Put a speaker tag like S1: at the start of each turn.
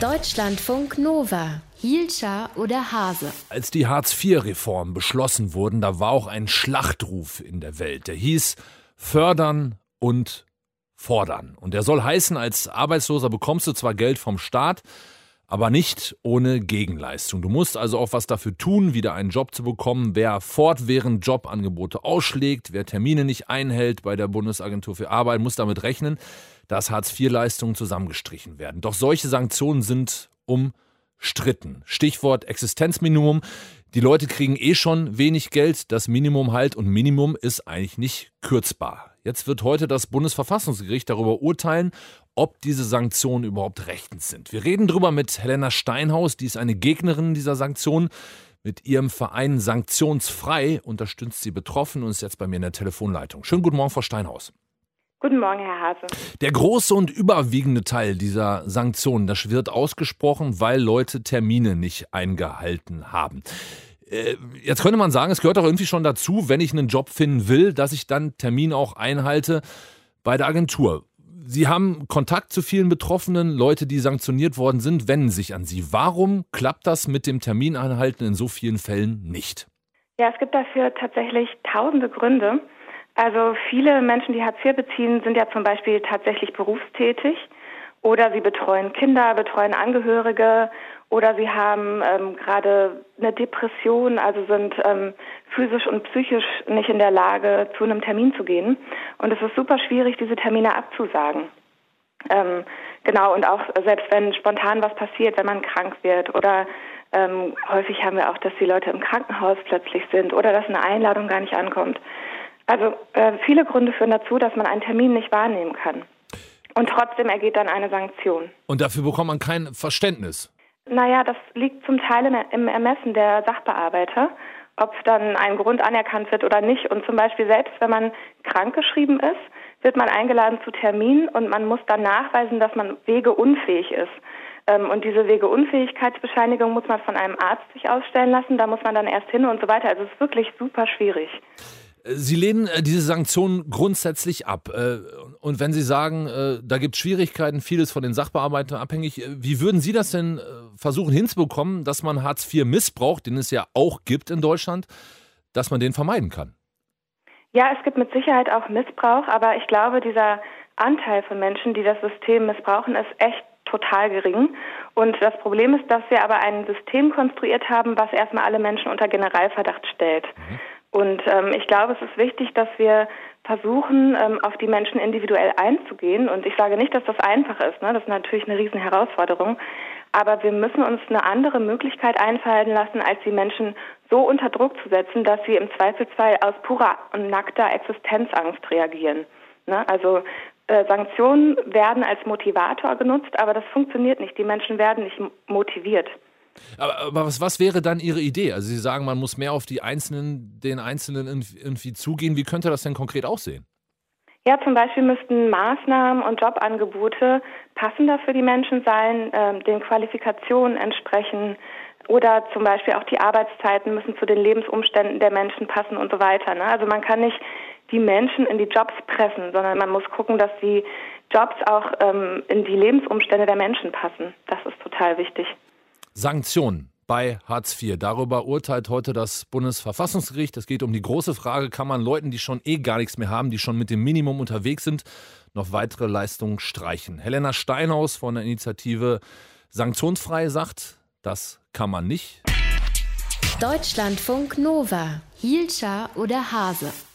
S1: Deutschlandfunk Nova. Hielscher oder Hase?
S2: Als die Hartz-IV-Reformen beschlossen wurden, da war auch ein Schlachtruf in der Welt. Der hieß fördern und fordern. Und der soll heißen, als Arbeitsloser bekommst du zwar Geld vom Staat, aber nicht ohne Gegenleistung. Du musst also auch was dafür tun, wieder einen Job zu bekommen. Wer fortwährend Jobangebote ausschlägt, wer Termine nicht einhält bei der Bundesagentur für Arbeit, muss damit rechnen, dass Hartz-IV-Leistungen zusammengestrichen werden. Doch solche Sanktionen sind umstritten. Stichwort Existenzminimum. Die Leute kriegen schon wenig Geld, das Minimum halt, und Minimum ist eigentlich nicht kürzbar. Jetzt wird heute das Bundesverfassungsgericht darüber urteilen, ob diese Sanktionen überhaupt rechtens sind. Wir reden drüber mit Helena Steinhaus, die ist eine Gegnerin dieser Sanktionen. Mit ihrem Verein Sanktionsfrei unterstützt sie Betroffene und ist jetzt bei mir in der Telefonleitung. Schönen guten Morgen, Frau Steinhaus.
S3: Guten Morgen, Herr Hase.
S2: Der große und überwiegende Teil dieser Sanktionen, das wird ausgesprochen, weil Leute Termine nicht eingehalten haben. Jetzt könnte man sagen, es gehört auch irgendwie schon dazu, wenn ich einen Job finden will, dass ich dann Termin auch einhalte bei der Agentur. Sie haben Kontakt zu vielen Betroffenen, Leute, die sanktioniert worden sind, wenden sich an Sie. Warum klappt das mit dem Termineinhalten in so vielen Fällen nicht?
S3: Ja, es gibt dafür tatsächlich tausende Gründe. Also viele Menschen, die Hartz IV beziehen, sind ja zum Beispiel tatsächlich berufstätig oder sie betreuen Kinder, betreuen Angehörige oder sie haben gerade eine Depression, also sind physisch und psychisch nicht in der Lage, zu einem Termin zu gehen. Und es ist super schwierig, diese Termine abzusagen. Genau, und auch selbst wenn spontan was passiert, wenn man krank wird oder häufig haben wir auch, dass die Leute im Krankenhaus plötzlich sind oder dass eine Einladung gar nicht ankommt. Also viele Gründe führen dazu, dass man einen Termin nicht wahrnehmen kann. Und trotzdem ergeht dann eine Sanktion.
S2: Und dafür bekommt man kein Verständnis?
S3: Naja, das liegt zum Teil im Ermessen der Sachbearbeiter, ob dann ein Grund anerkannt wird oder nicht. Und zum Beispiel selbst, wenn man krankgeschrieben ist, wird man eingeladen zu Terminen und man muss dann nachweisen, dass man wegeunfähig ist. Und diese Wegeunfähigkeitsbescheinigung muss man von einem Arzt sich ausstellen lassen, da muss man dann erst hin und so weiter. Also es ist wirklich super schwierig.
S2: Sie lehnen diese Sanktionen grundsätzlich ab. Und wenn Sie sagen, da gibt es Schwierigkeiten, vieles von den Sachbearbeitern abhängig, wie würden Sie das denn versuchen hinzubekommen, dass man Hartz-IV-Missbrauch, den es ja auch gibt in Deutschland, dass man den vermeiden kann?
S3: Ja, es gibt mit Sicherheit auch Missbrauch, aber ich glaube, dieser Anteil von Menschen, die das System missbrauchen, ist echt total gering. Und das Problem ist, dass wir aber ein System konstruiert haben, was erstmal alle Menschen unter Generalverdacht stellt. Und ich glaube, es ist wichtig, dass wir versuchen, auf die Menschen individuell einzugehen. Und ich sage nicht, dass das einfach ist, ne? Das ist natürlich eine riesen Herausforderung. Aber wir müssen uns eine andere Möglichkeit einfallen lassen, als die Menschen so unter Druck zu setzen, dass sie im Zweifelsfall aus purer und nackter Existenzangst reagieren. Ne? Also Sanktionen werden als Motivator genutzt, aber das funktioniert nicht. Die Menschen werden nicht motiviert.
S2: Aber was wäre dann Ihre Idee? Also Sie sagen, man muss mehr auf den Einzelnen irgendwie zugehen. Wie könnte das denn konkret aussehen?
S3: Ja, zum Beispiel müssten Maßnahmen und Jobangebote passender für die Menschen sein, den Qualifikationen entsprechen oder zum Beispiel auch die Arbeitszeiten müssen zu den Lebensumständen der Menschen passen und so weiter. Ne? Also man kann nicht die Menschen in die Jobs pressen, sondern man muss gucken, dass die Jobs auch in die Lebensumstände der Menschen passen. Das ist total wichtig.
S2: Sanktionen bei Hartz IV. Darüber urteilt heute das Bundesverfassungsgericht. Es geht um die große Frage, kann man Leuten, die schon gar nichts mehr haben, die schon mit dem Minimum unterwegs sind, noch weitere Leistungen streichen. Helena Steinhaus von der Initiative Sanktionsfrei sagt, das kann man nicht.
S1: Deutschlandfunk Nova. Hielscher oder Hase?